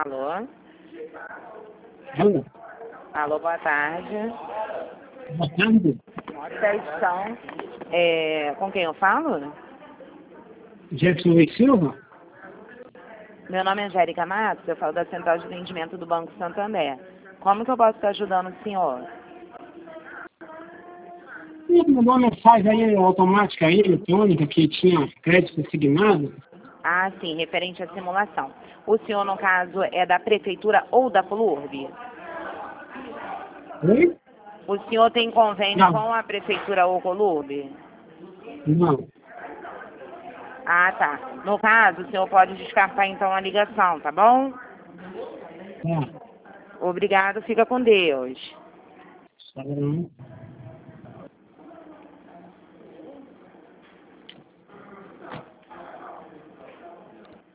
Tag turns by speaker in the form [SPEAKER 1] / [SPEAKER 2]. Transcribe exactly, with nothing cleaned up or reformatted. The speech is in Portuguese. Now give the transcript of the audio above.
[SPEAKER 1] Alô?
[SPEAKER 2] Alô?
[SPEAKER 1] Alô, boa tarde.
[SPEAKER 2] Boa tarde.
[SPEAKER 1] Vocês são... É, com quem eu falo?
[SPEAKER 2] Jefferson Luiz Silva?
[SPEAKER 1] Meu nome é Angélica Matos, eu falo da Central de Atendimento do Banco Santander. Como que eu posso estar ajudando o senhor?
[SPEAKER 2] Ele mandou uma mensagem aí automática aí, eletrônica, que tinha crédito assignado.
[SPEAKER 1] Ah, sim, referente à simulação. O senhor, no caso, é da Prefeitura ou da Colurb?
[SPEAKER 2] Oi?
[SPEAKER 1] O senhor tem convênio
[SPEAKER 2] Não.
[SPEAKER 1] com a Prefeitura ou Colurb?
[SPEAKER 2] Não.
[SPEAKER 1] Ah, tá. No caso, o senhor pode descartar, então, a ligação, tá bom?
[SPEAKER 2] Tá.
[SPEAKER 1] Obrigado, fica com Deus.
[SPEAKER 2] Tá bom.